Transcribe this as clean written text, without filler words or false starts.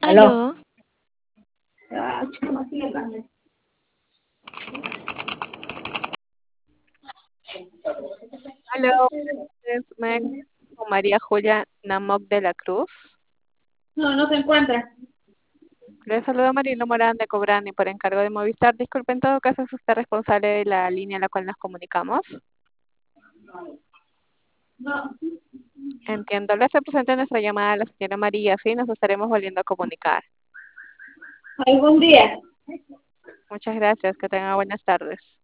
Aló. Aló, Ah, chico, no sigue hablando. Hola, me con María Julia Namok de la Cruz. No, no se encuentra. Le saluda Marilo Morán de Cobrani por encargo de Movistar. Disculpe, en todo caso, ¿es usted responsable de la línea a la cual nos comunicamos? No, Entiendo. Le hace presente nuestra llamada a la señora María, sí, nos estaremos volviendo a comunicar. algún día. Muchas gracias, que tenga buenas tardes.